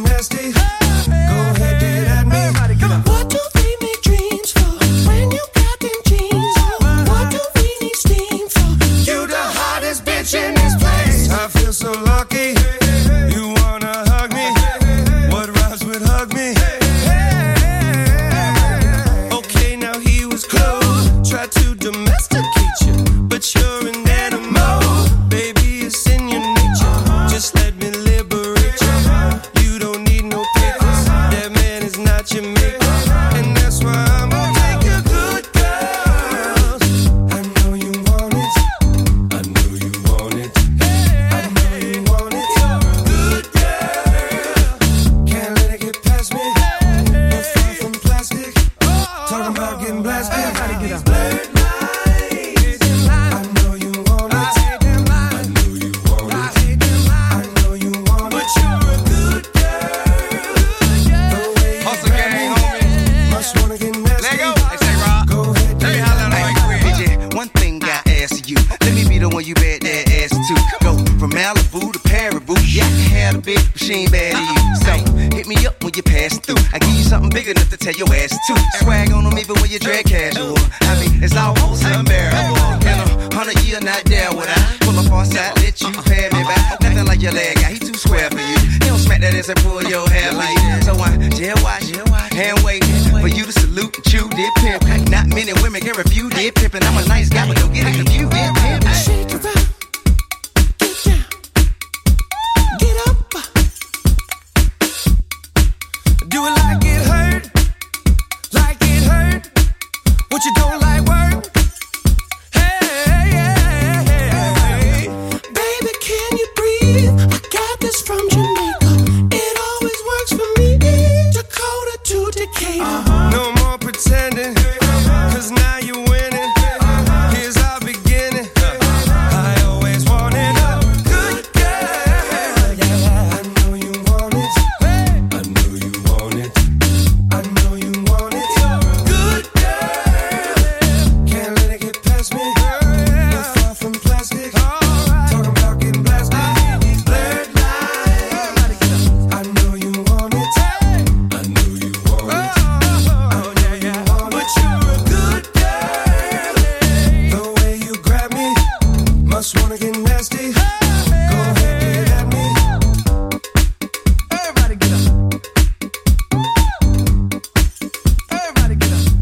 nasty. Go ahead, get at me. What do we make dreams for when you got them jeans? What do we need steam for? You the hottest bitch in this place. I feel so lucky. You wanna hug me? What rhymes with hug me? Okay, now he was close. Tried to domesticate you, but you're an animal. Baby, it's in your nature. Just let me liberate you. You don't need no papers. That man is not your maker. And that's why I'm gonna take you good, girl. I know you want it. I know you want it. I know you want it. Good girl. Can't let it get past me. You're far from plastic. Talking about getting blasted. Blurred lines. I know you want it. I know you want it. I know you want it. But you're a good girl. The way you Hustle grab gang, me, homie. must wanna get nasty. Let go. Hey, say Rob. Go ahead, Let me get holler at like me. quick. Yeah, one thing I ask you. Let me be the one you bet that ass to. Go from Malibu to Paribu. Yeah, I can have a bitch, but she ain't bad to you. So hit me up when you pass through. I give you something big enough to tell your ass to. Swag on them even when you drag casual. I mean, it's almost unbearable. In 100 year, not there would I pull up on side, let you pay me back. Nothing like your leg guy, he too square for you. He don't smack that ass and pull your hair like that. So I jail watch, hand waiting for you to salute and chew did pimp. Not many women can refuse did pimpin'. I'm a nice guy, but don't get it confused. Did pimp. Shake it out. Get down. Get up. Do it like it hurt. Like it hurt. What you don't like work? Hey. Baby, can you breathe? I got this from Jamaica. It always works for me. Dakota to Decatur. No more pretending. Cause now you're winning. Here's our beginning. I always wanted a good girl. I know you want it. I know you want it. I know you want it. Good girl. Can't let it get past me. You're far from plastic. Talking about getting blasted. Blurred lines. I know you want it. I know you want it. But you're a good girl. The way you grab me, must wanna get nasty. Go ahead, get at me. Everybody get up. Everybody get up.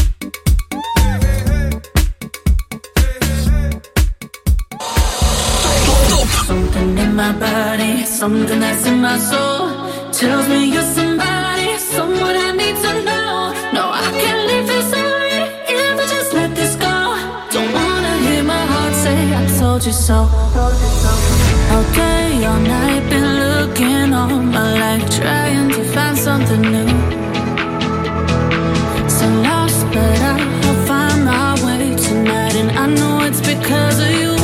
Something in my body, something that's in my soul tells me you're somebody, someone I need to know. No, I can't leave this already if I just let this go. Don't wanna hear my heart say I told you so. Okay, all night been looking all my life, trying to find something new. So lost, but I'll find my way tonight, and I know it's because of you.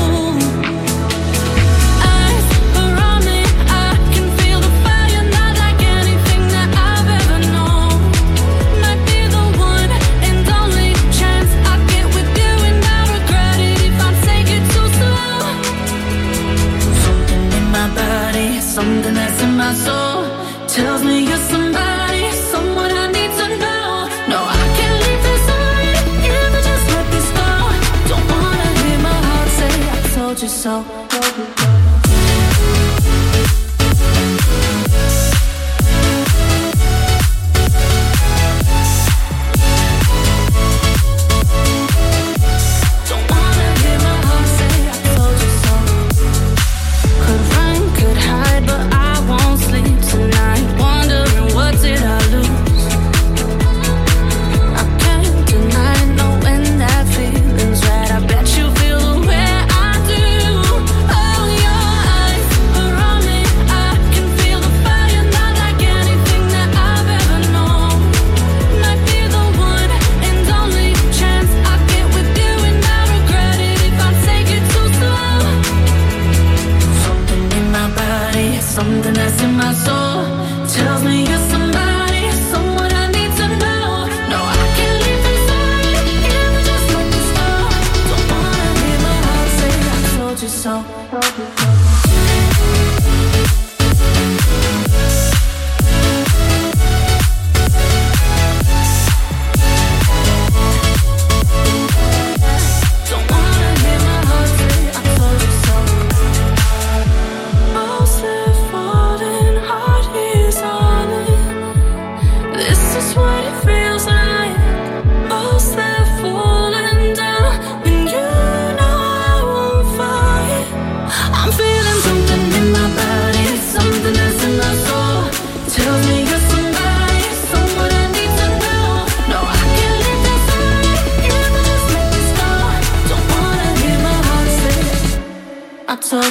Eyes around me, I can feel the fire, not like anything that I've ever known. Might be the one and only chance I get with you, and I regret it if I take it too slow. Something in my body, something that's in my soul tells me you're somebody, someone I need to know. No, I can't leave this already if I just let this go. Don't wanna hear my heart say I told you so. Don't wanna hear my heart say I told you so. Could run, could hide, but I won't sleep tonight, wondering what did I lose. I can't deny knowing that feeling's right. I bet you feel the way I do.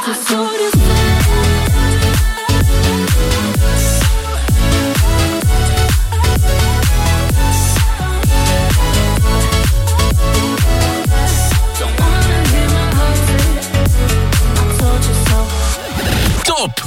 you so. Top!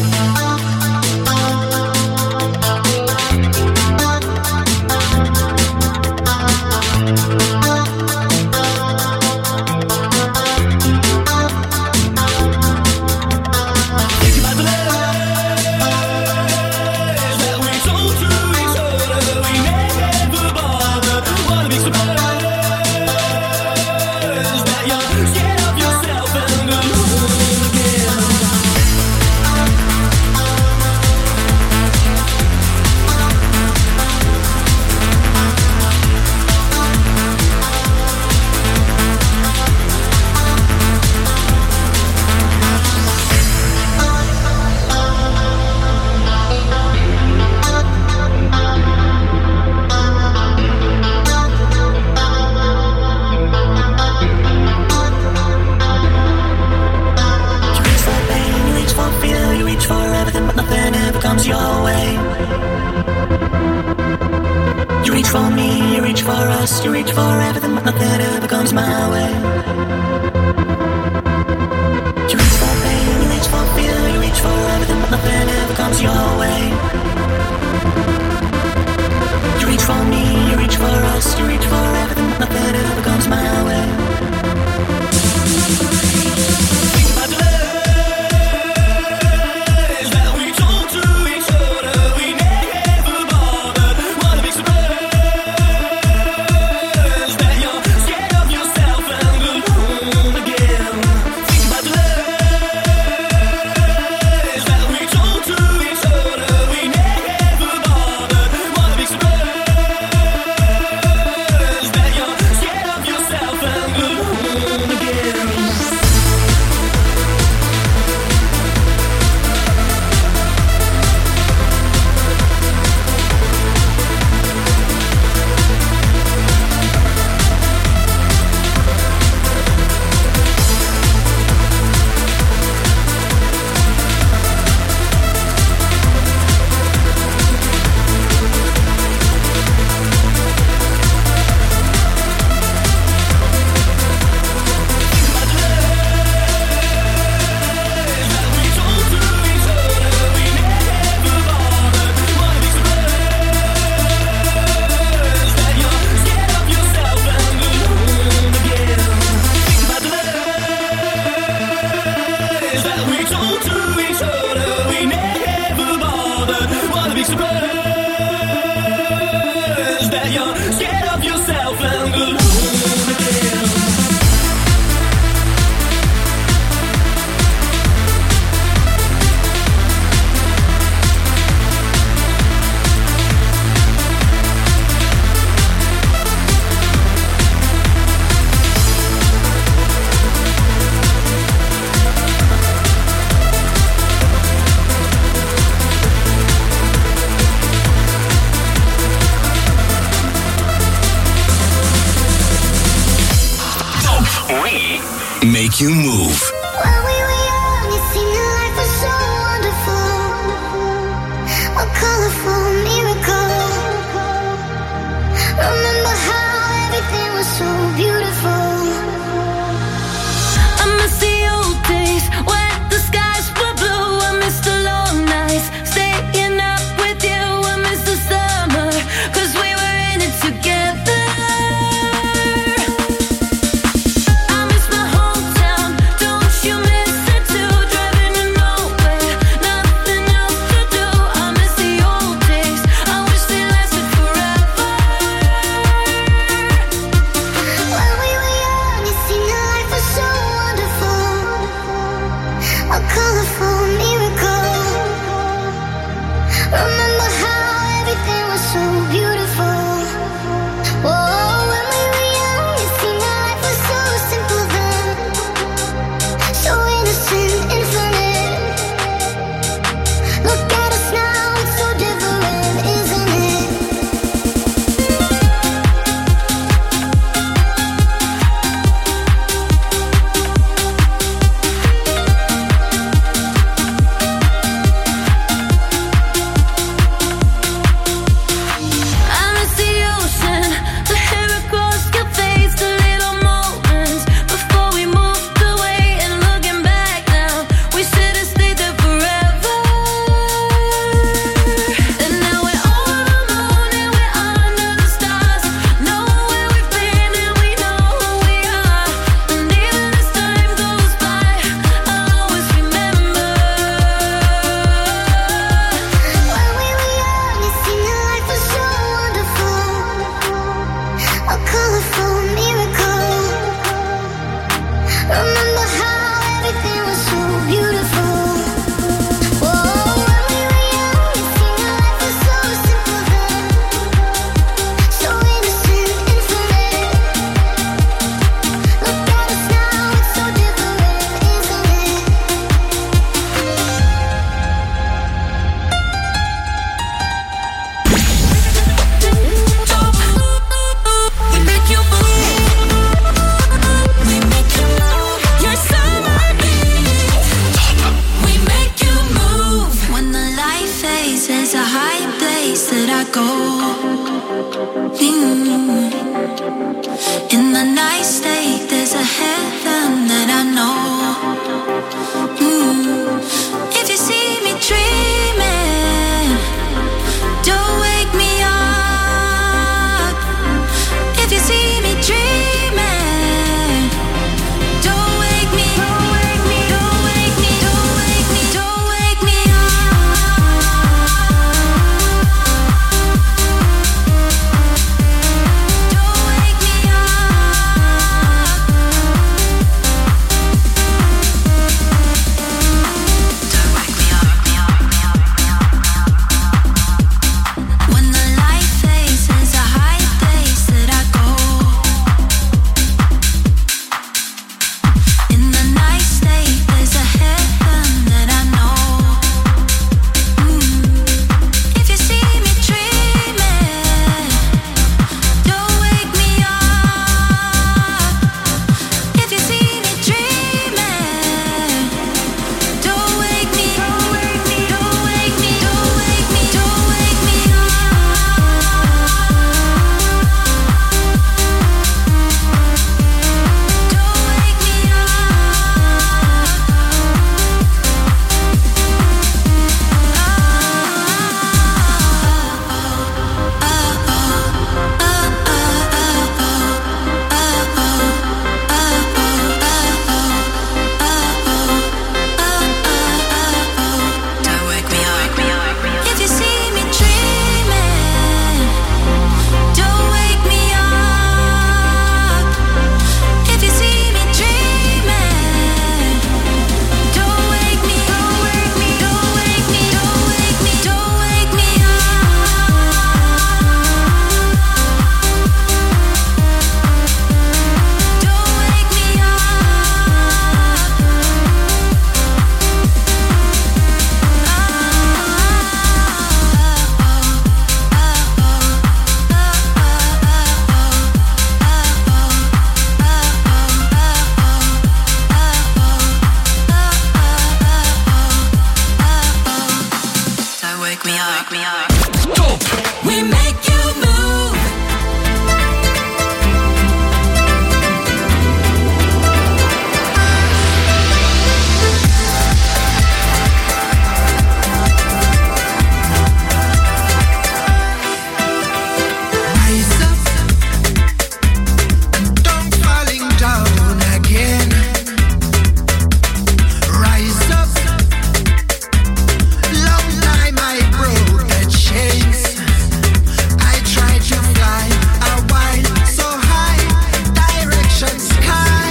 Make you move. When we were young, it seemed that life was so wonderful, a colorful miracle. Remember how everything was so beautiful. I miss the old days when the skies were blue. I miss the long nights, staying up with you. I miss the summer, 'cause we were in it together. When we were there's a high place that I go. In the night state, there's a heaven that I know. If you see me dreaming, don't wake me up. If you see me dreaming, don't wake me, don't wake me, don't wake me, don't wake me, don't wake me up. Don't wake me up. When the light fades, there's a high place that I go. In the night state, there's a heaven that I know. If you see me dreaming, don't wake me up. If you see me dreaming, don't wake me, don't wake me, don't wake me, don't wake me, don't wake me up. Don't wake me Don't wake me up. If you see me dreaming, don't wake me up. If you see me dreaming, don't wake me, don't wake me, don't wake me, don't wake me, don't wake me up. Don't wake me up. Don't wake me up. We make you move. Rise up, don't falling down again. Rise up, long time I broke the chains. I tried to fly a while so high, direction sky.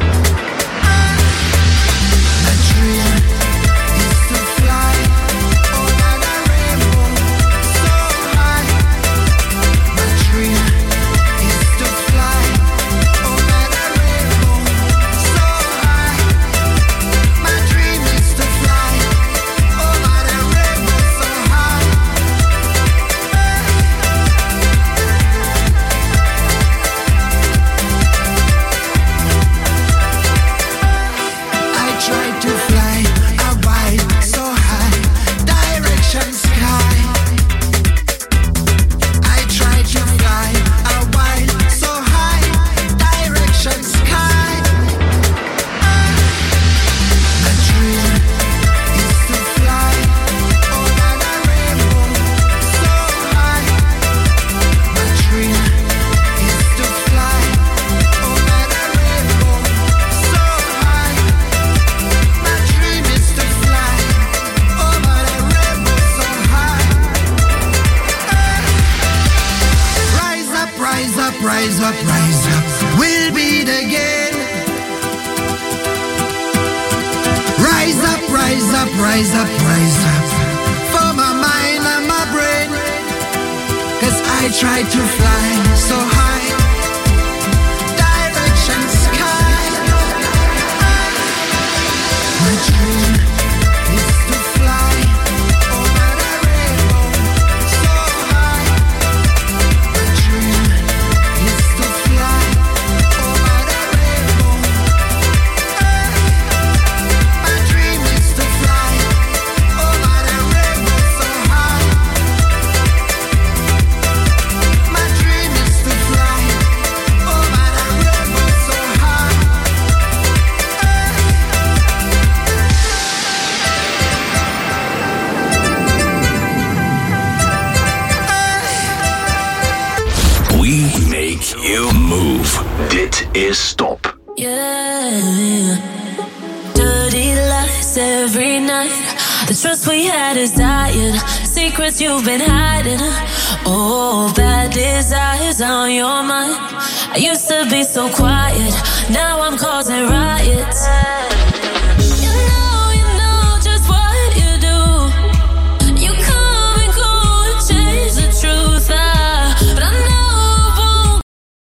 My dream is to fly over the rainbow so high. My dream is to fly over the rainbow so high. My dream is to fly over the rainbow so high. I tried to fly a while so high, direction sky. I tried to fly a while so high, direction sky. My dream is to fly over the rainbow so high. My dream is to fly over the rainbow so high. My dream is to fly over the rainbow so high. Rise up, rise up, rise up, rise up. We'll beat again. Rise up, rise up, rise up, rise up. For my mind and my brain. 'Cause I tried to fly so high, direction sky. My dream is to fly over the rainbow so high. My dream is to fly over the rainbow. My dream is to fly over the rainbow so high. You move. Dit is Stop. Yeah. Dirty lies every night. The trust we had is dying. Secrets you've been hiding. Oh, bad desires on your mind. I used to be so quiet. Now I'm causing riots. You know just what you do. You come and go and change the truth. But I know it won't.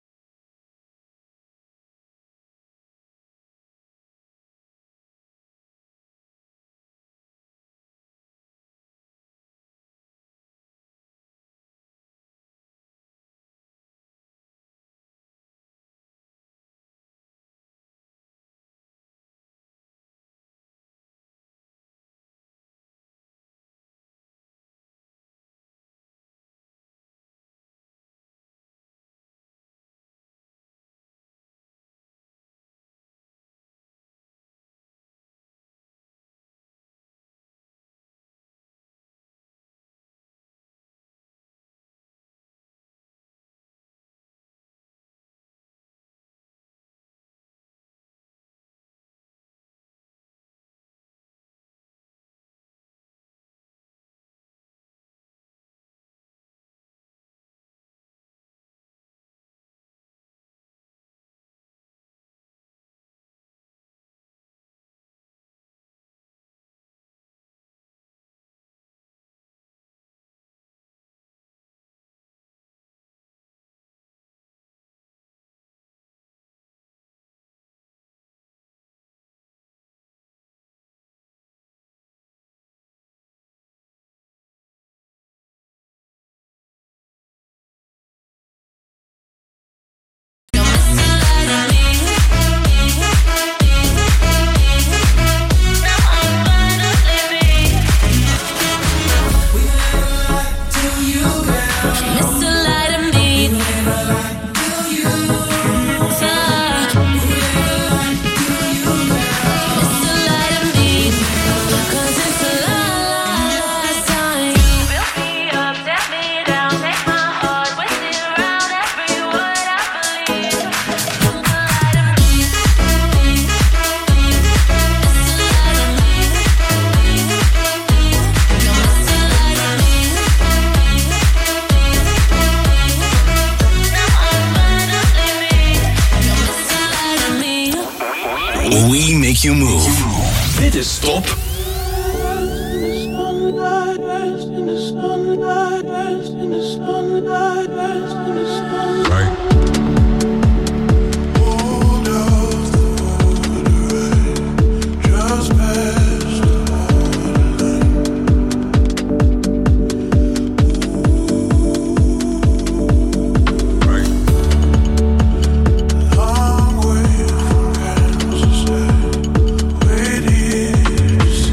We make you move. Dit is Stop. Right. Long way from Kansas City, waiting.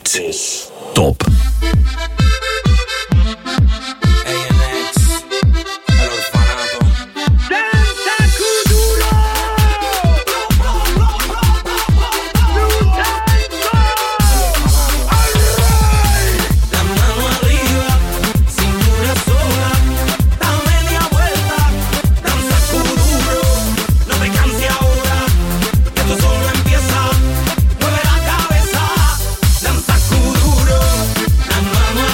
Hit Top. Danza kuduro, na mama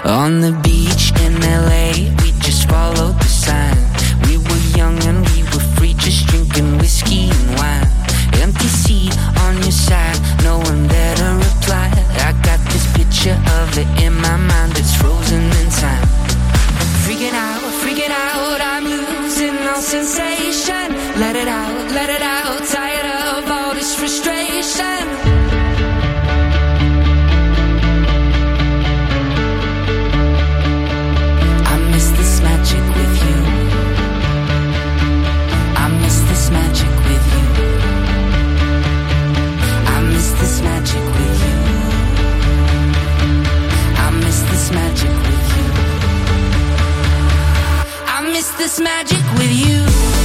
On the beach in LA, we just followed the sign. We were young and we were free, just drinking whiskey and wine. Empty seat on your side, no one there to reply. I got this picture of it in my mind that's frozen in time. Freaking out, I'm losing all sensation. Let it out, tired of all this frustration. This magic with you.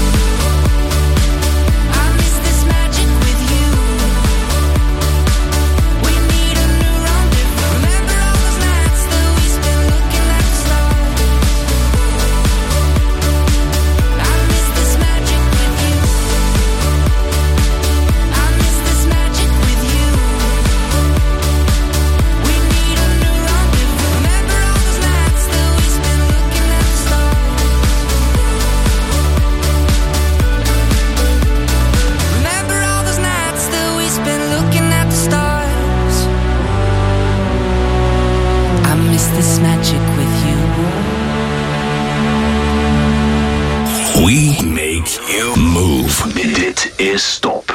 I miss this magic with you. We need a new rendezvous. Remember all those nights that we spent looking at the stars. I miss this magic with you. I miss this magic with you. We need a new rendezvous. Remember all those nights that we spent looking at the stars. This magic with you. We make you move. Dit is Stop.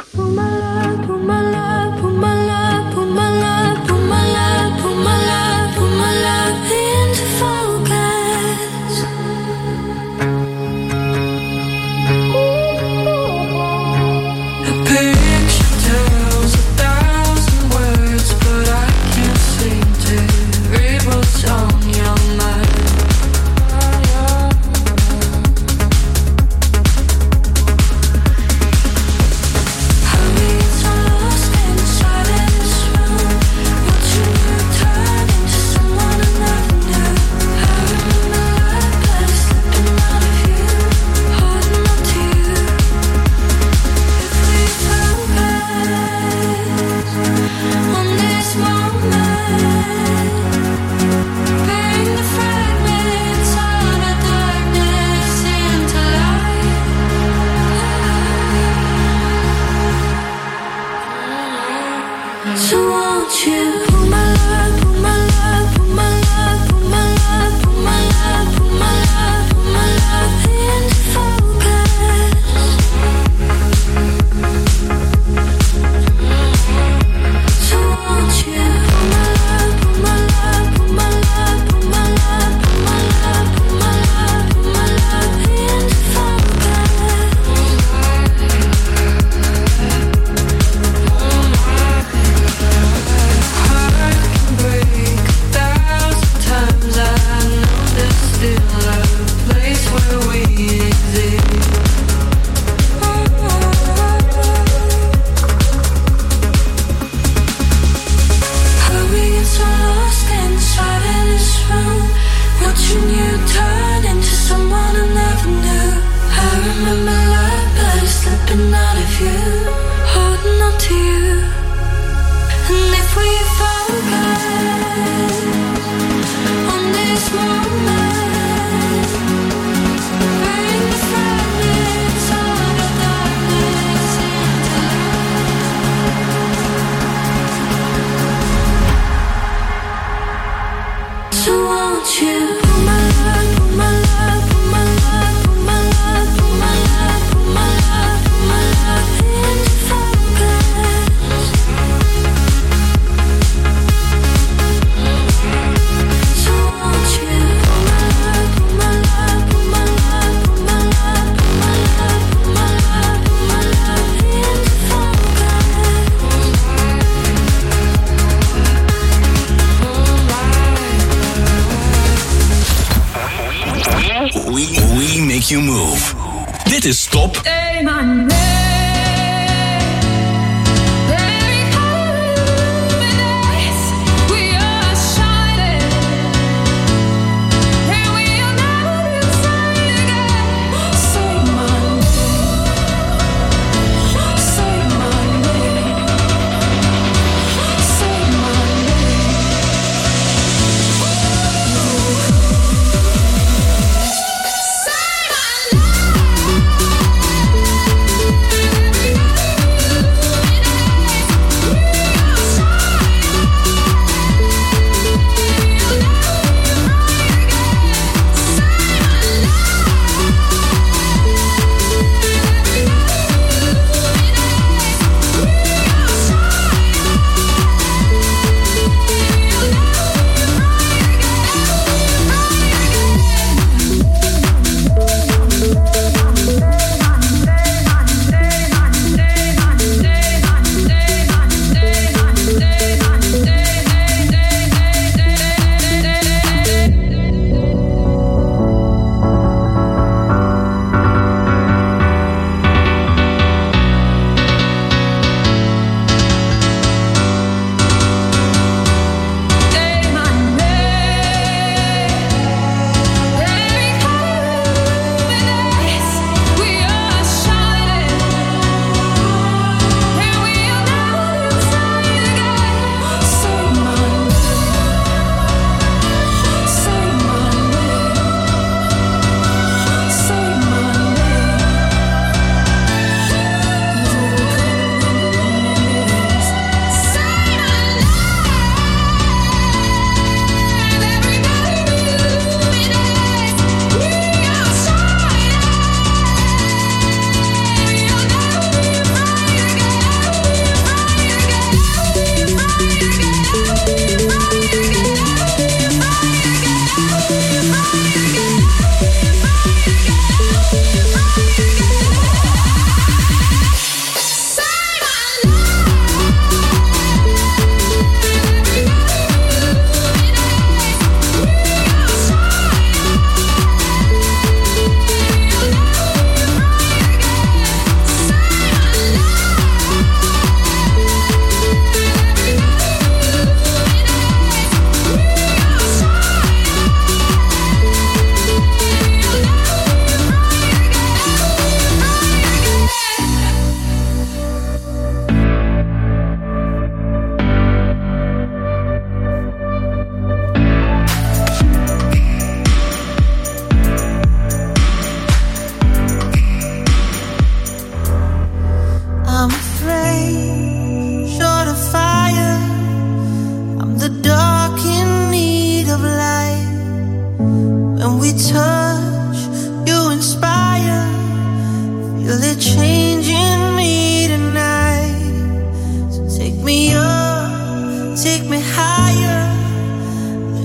We make you move. Dit is Stop.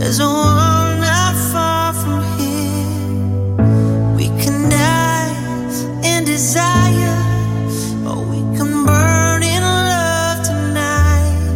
There's a world not far from here. We can dance in desire, or we can burn in love tonight.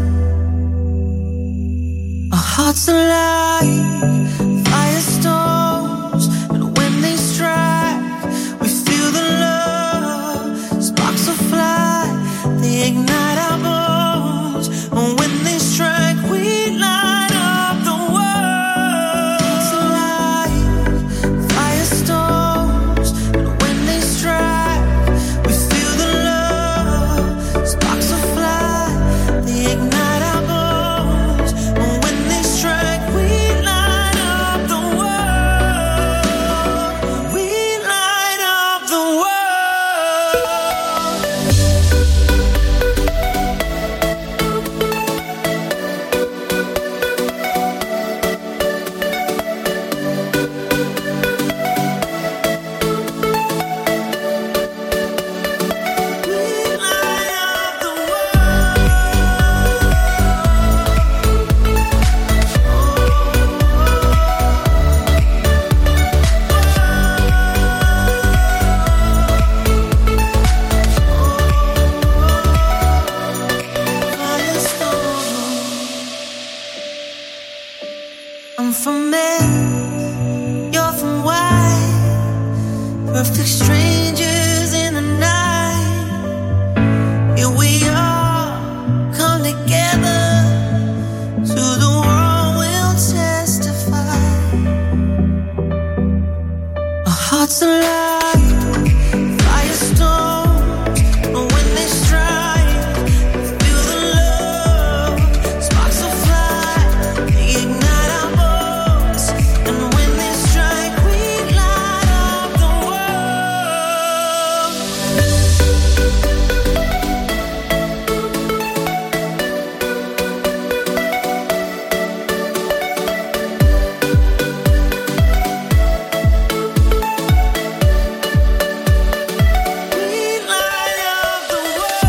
Our hearts alive, firestorms, and when they strike, we feel the love. Sparks will fly, they ignite our bones, and when they strike, we light up the world. It's alive, firestorms, and when they strike, we feel the love. Sparks will fly, they ignite our bones, and when they strike, we light up the world. We light up the world. I'm from Mars, you're from Y, perfect strangers in the night. Here we are, come together, to the world we'll testify. Our hearts alive, firestorms, but when they strike, feel the love. Sparks will fly, they ignite our bones, and when they strike, we light up the world. We light up the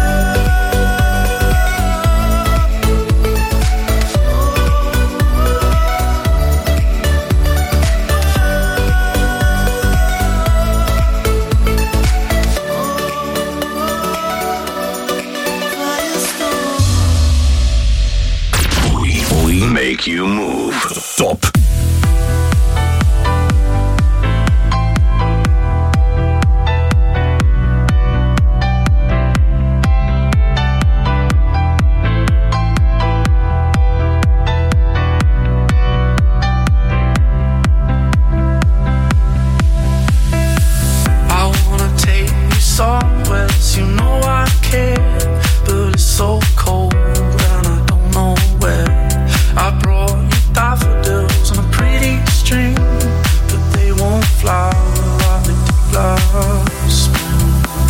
We make you move. Top. I wanna take you somewhere, you know I care, but it's so cold and I don't know where. I brought you daffodils on a pretty string, but they won't fly like they did last spring.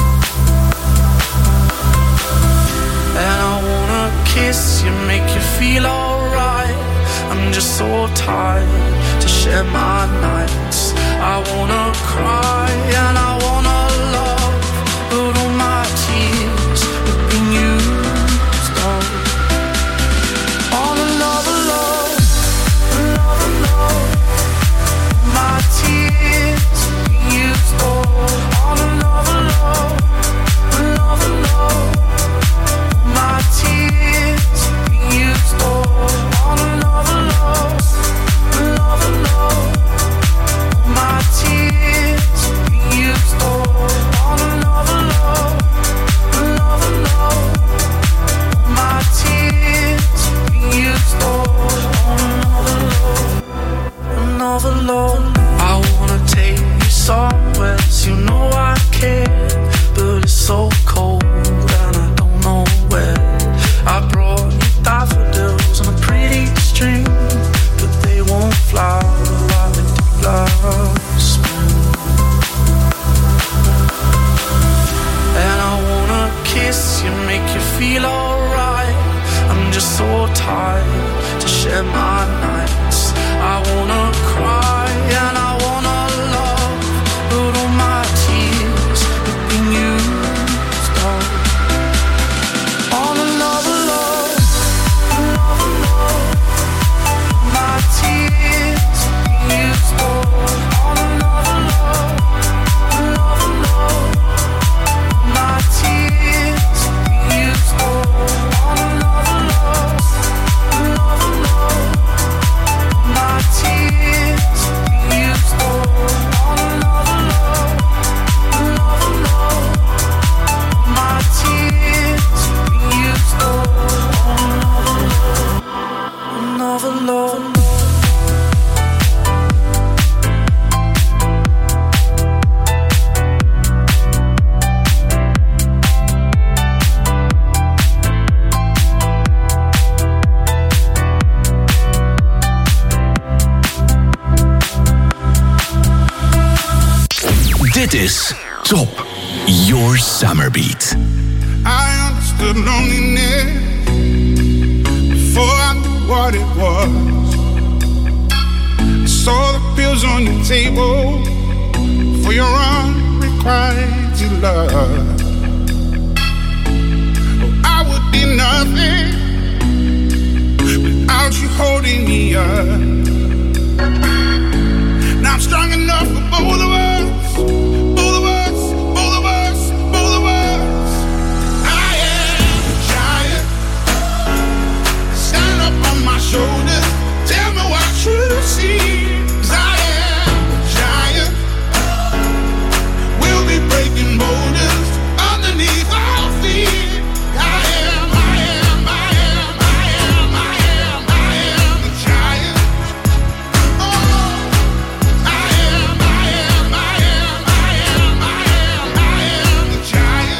And I wanna kiss you, make you feel alright. I'm just so tired to share my nights. I wanna cry and I wanna love, but all my tears have been used up. On another love, another love. My tears have been used up. On another love, another love. My tears have been used up. On another love, another love. My tears have been used up. On another love, another love. My tears have been used up. On another love, another love. I wanna take you somewhere, you know I care, but it's so cold and I don't know where. I brought you daffodils on a pretty string, but they won't fly like they did last spring. And I wanna kiss you, make you feel alright. I'm just so tired to share my nights. I wanna cry and I wanna love, but all my tears have been used up. On another love, another love. My tears is Top Your Summer Beat. I understood loneliness before I knew what it was. I saw the pills on your table for your unrequited love. Oh, I would be nothing without you holding me up. Now I'm strong enough for both of us. Shoulders, tell me what you see. 'Cause I am a giant. We'll be breaking boulders underneath our feet. I am a giant. Oh, I am a giant.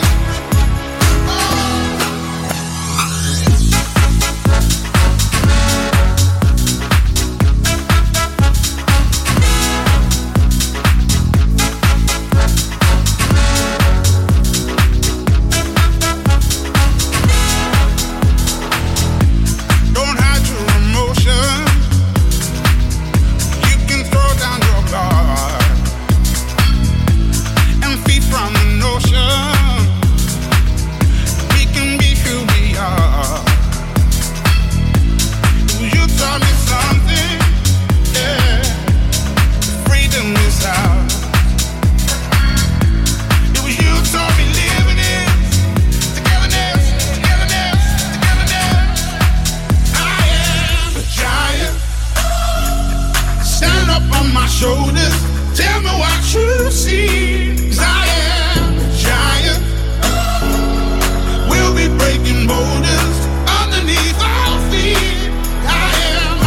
Shoulders, tell me what you see. 'Cause I am a giant. We'll be breaking boulders underneath our feet. I am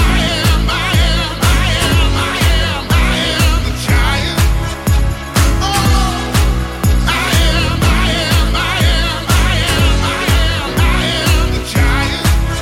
a giant. Oh, I am a giant.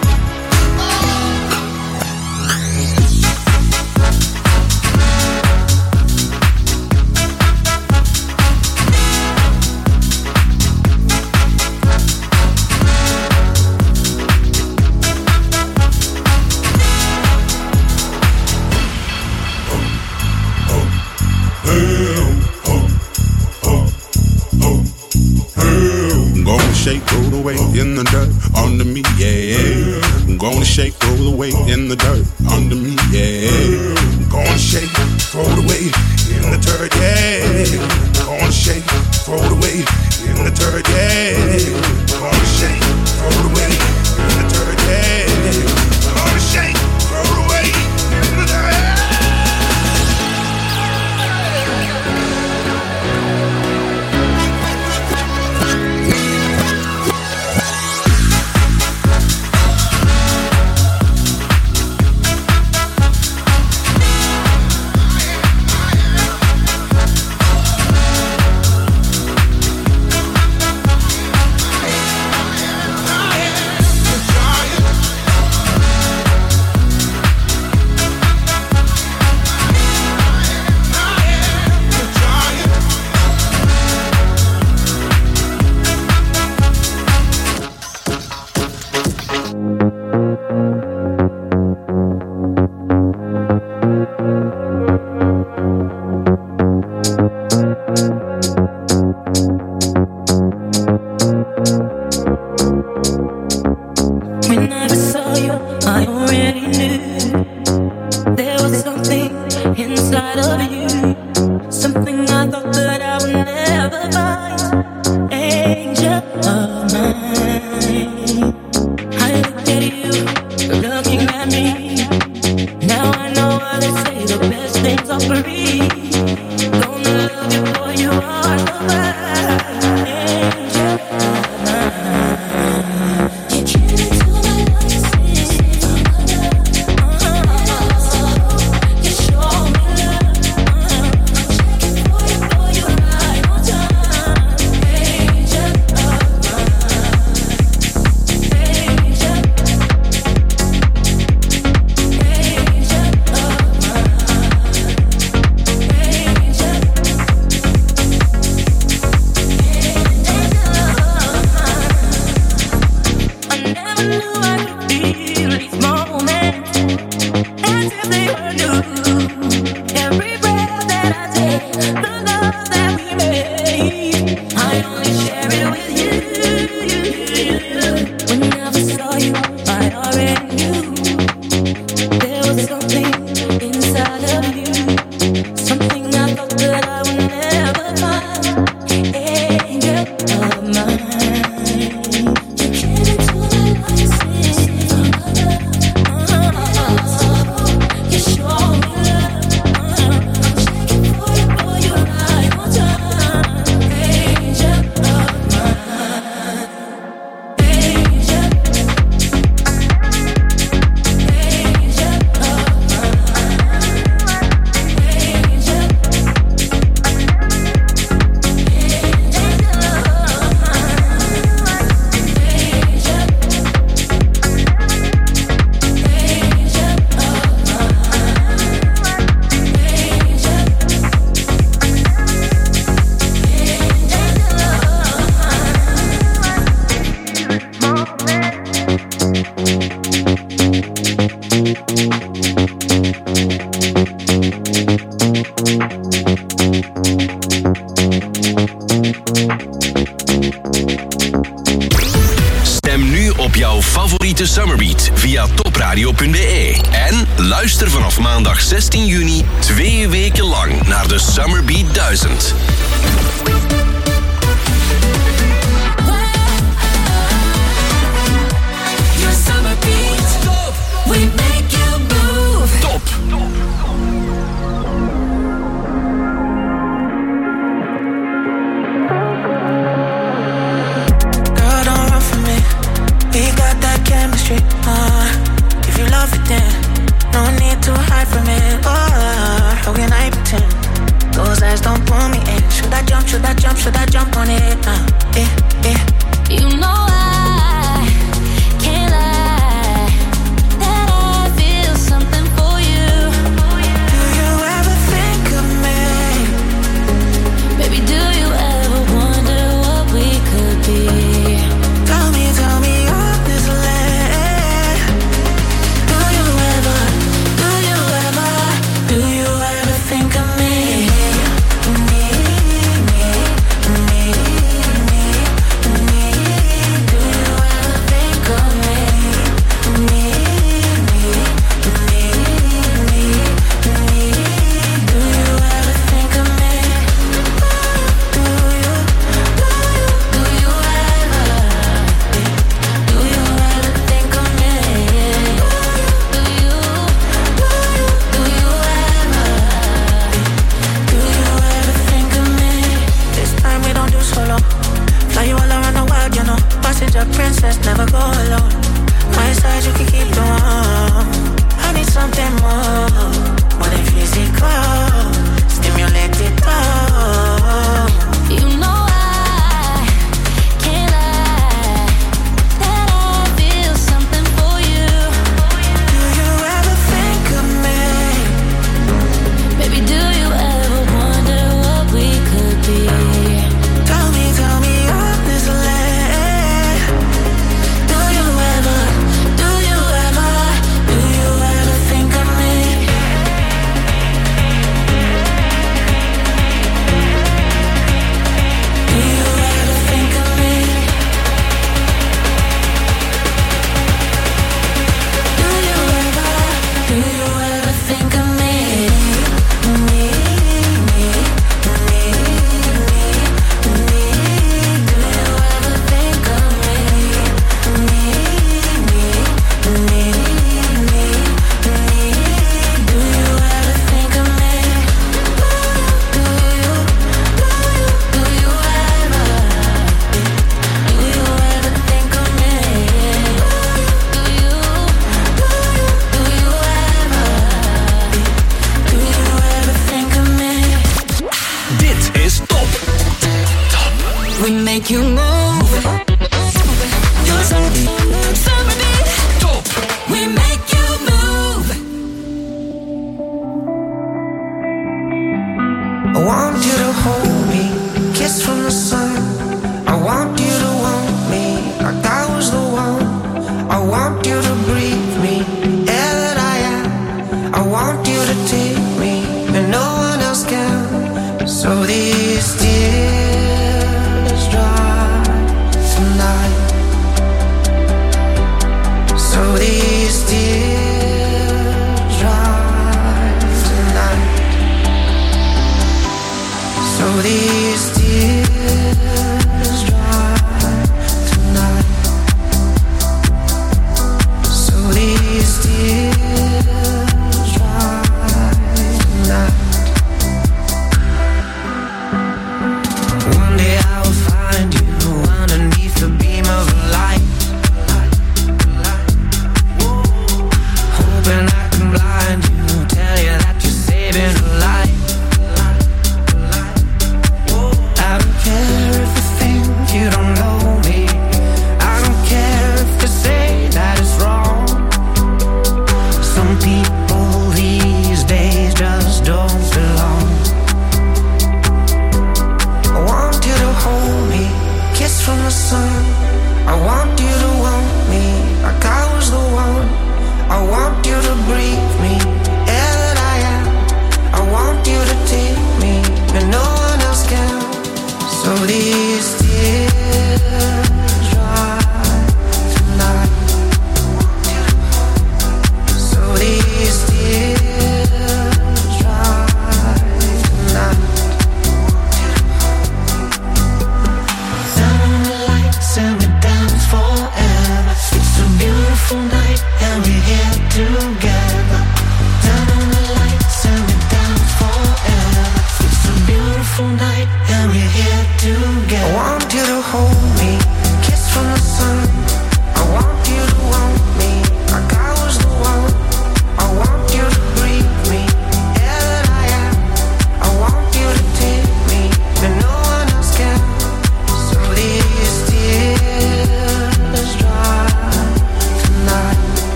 Shake, roll the weight in the dirt under me, yeah. I'm gonna shake, roll the weight in the dirt under me, yeah. I'm gonna shake, throw the weight in the dirt, yeah. I'm gonna shake, throw the weight in the dirt, yeah. I'm gonna shake, throw the weight in the dirt, yeah. I'm gonna shake, throw the weight in the dirt. Stem nu op jouw favoriete Summerbeat via topradio.be. En luister vanaf maandag 16 juni 2 weken lang naar de Summerbeat 1000. Your summer beat, we make you move. Top! Girl, don't run from me. We got that chemistry. If you love it, then no need to hide from it. How can I pretend? Those eyes don't pull me in. Should I jump? Should I jump? Should I jump on it? You know I can't lie that I feel something for you. Do you ever think of me? Baby, do you ever wonder what we could be? Tell me honestly. Do you ever think of me? Princess, never go alone. My side, you can keep the warm. I need something more than physical. Stimulate it all. You know I can't lie that I feel something for you. Do you ever think of me? Baby, do you ever wonder what we could be? Tell me honestly. We make you move. Your summer beat, Top! we make you move. I want you to hold me, kiss from the sun. I want you to want me, like I was the one. I want you to breathe me, air that I am. I want you to take me, and no one else can. So these tears dry.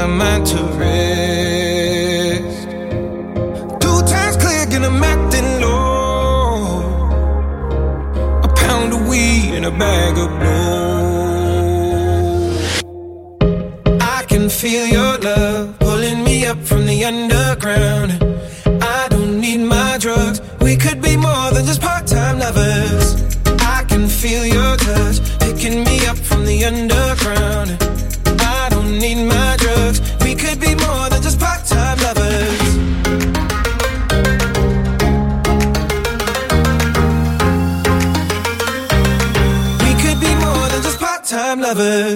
my mind to rest. 2 times clear, and I'm acting low. A pound of weed and a bag of blow. I can feel your love pulling me up from the underground. I don't need my drugs. We could be more than just part-time lovers. I can feel your touch picking me up from the underground. I don't need my drugs. We could be more than just part-time lovers. We could be more than just part-time lovers.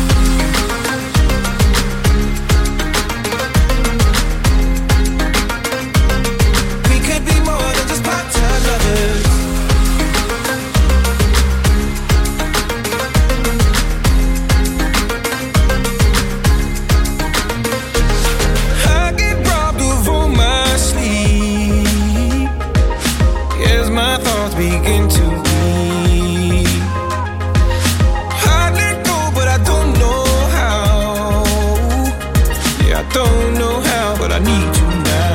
Begin to leave. I let go, but I don't know how. Yeah, I don't know how, but I need you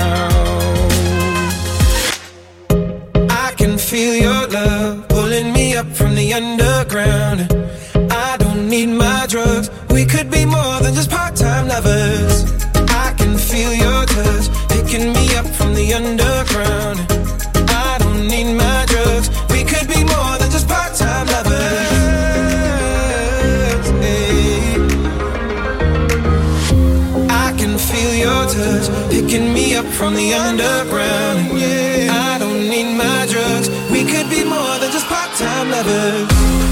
now. I can feel your love pulling me up from the underground. I don't need my drugs. We could be more than just part-time lovers. I can feel your touch picking me up from the underground. I don't need my drugs. We could be more than just part-time lovers. Hey. I can feel your touch picking me up from the underground. Yeah. I don't need my drugs. We could be more than just part-time lovers.